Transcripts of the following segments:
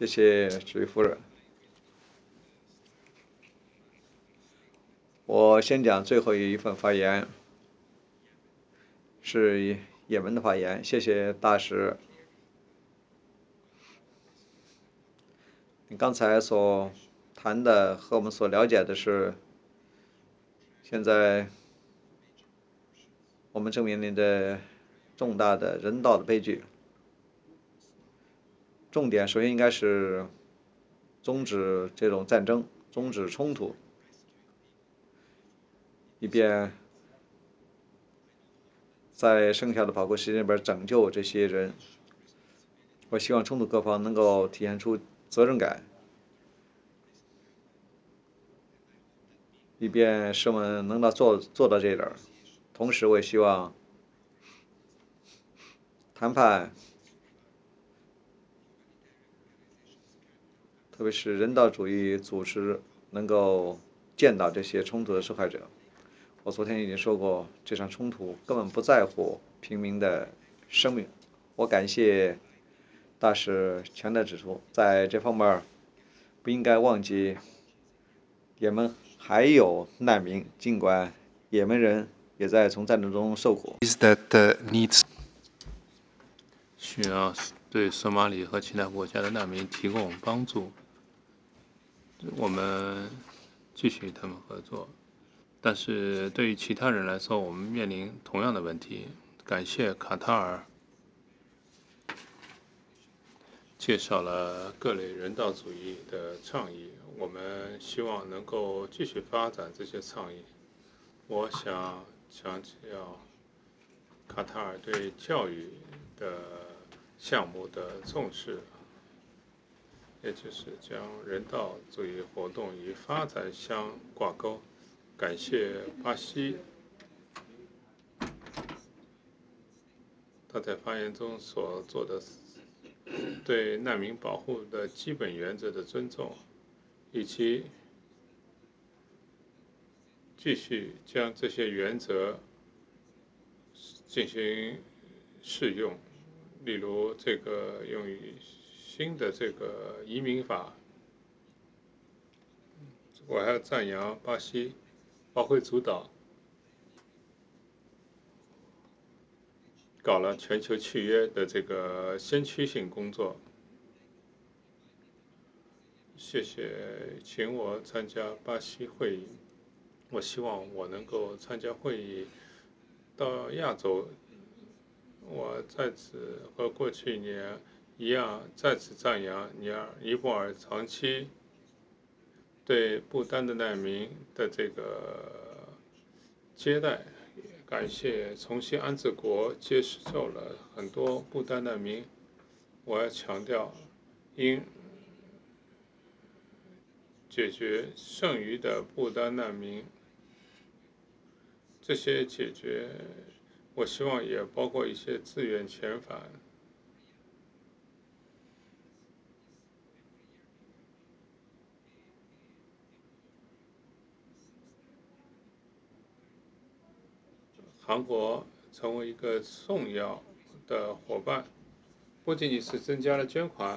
谢谢这位夫人。我先讲最后一份发言，是也门的发言。谢谢大使。你刚才所谈的和我们所了解的是，现在我们正面临着重大的人道的悲剧。重点首先应该是终止这种战争，终止冲突，以便在剩下的宝贵时间里边拯救这些人。我希望冲突各方能够体现出责任感，以便使我们能做到这一点。同时，我也希望谈判，特别是人道主义组织，能够见到这些冲突的受害者。我昨天已经说过，这场冲突根本不在乎平民的生命。我感谢大使强调指出，在这方面不应该忘记也门还有难民，尽管也门人也在从战争中受苦。 需要对索马里和其他国家的难民提供帮助，我们继续与他们合作。但是对于其他人来说，我们面临同样的问题。感谢卡塔尔介绍了各类人道主义的倡议，我们希望能够继续发展这些倡议。我想强调卡塔尔对教育的项目的重视，也就是将人道主义活动与发展相挂钩。感谢巴西他在发言中所做的对难民保护的基本原则的尊重，以及继续将这些原则进行适用，例如这个用于新的这个移民法。我还要赞扬巴西发挥主导，搞了全球契约的这个先驱性工作。谢谢请我参加巴西会议，我希望我能够参加会议到亚洲。我在此和过去一年一样，再次赞扬尼泊尔长期对不丹的难民的这个接待。感谢重新安置国接受了很多不丹难民。我要强调，应解决剩余的不丹难民，这些解决，我希望也包括一些自愿遣返。韩国成为一个重要的伙伴，不仅仅是增加了捐款，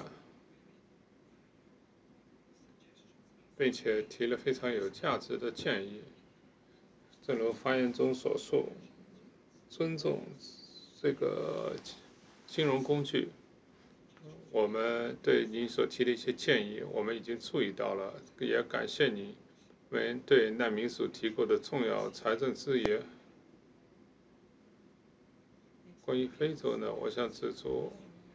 并且提了非常有价值的建议。正如发言中所述，尊重这个金融工具。我们对您所提的一些建议，我们已经注意到了，也感谢您们对难民所提供的重要财政资源。关于非洲呢，我想指出，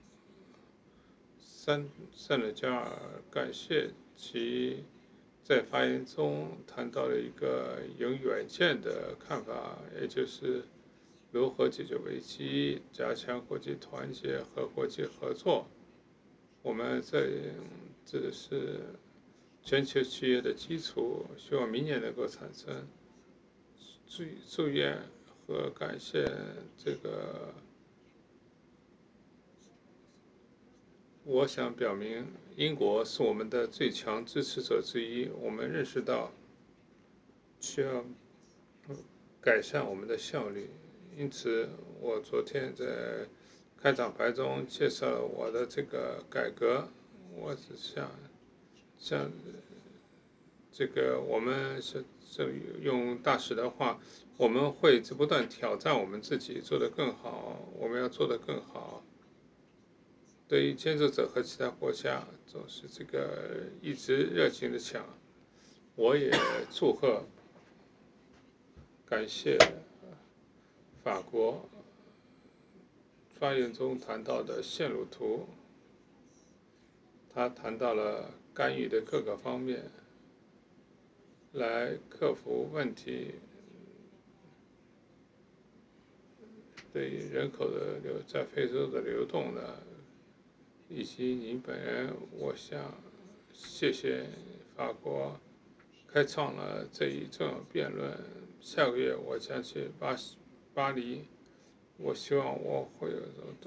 塞内加尔感谢其在发言中谈到了一个有远见的看法，也就是如何解决危机，加强国际团结和国际合作。我们这是全球契约的基础，希望明年能够产生。祝愿和感谢这个。我想表明，英国是我们的最强支持者之一。我们认识到需要改善我们的效率，因此我昨天在开场白中介绍了我的这个改革。 我只像这个我们是用大使的话，我们会不断挑战我们自己，做得更好，我们要做得更好。对于建筑者和其他国家，总是这个一直热情的讲。我也祝贺、感谢法国发言中谈到的线路图，他谈到了干预的各个方面，来克服问题。对于人口的在非洲的流动呢，以及您本人，我想谢谢法国开创了这一重要辩论。下个月我将去巴黎，我希望我会有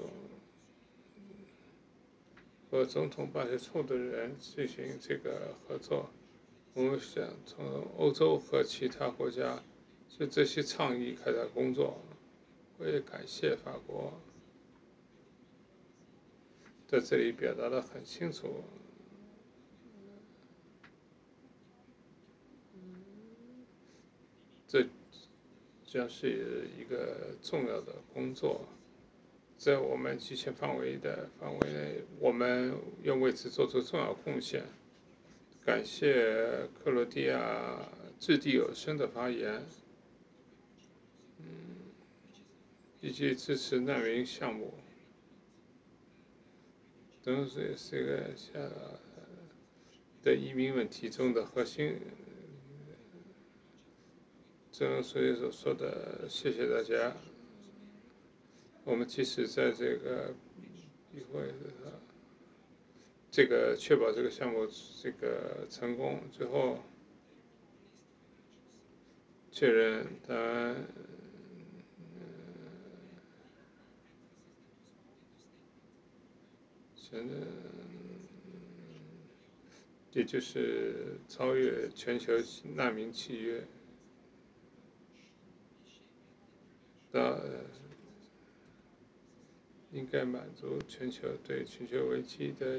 和总统办事处的人进行这个合作。我们想从欧洲和其他国家就这些倡议开展工作。我也感谢法国在这里表达的很清楚，这将是一个重要的工作，在我们局限范围内，我们要为此做出重要贡献。感谢克罗地亚掷地有声的发言，以及支持难民项目。等是这个的移民问题中的核心。正如所说的，谢谢大家。我们即使在这个议会这个确保这个项目这个成功，最后确认它现在也就是超越全球难民契约的，应该满足对全球危机的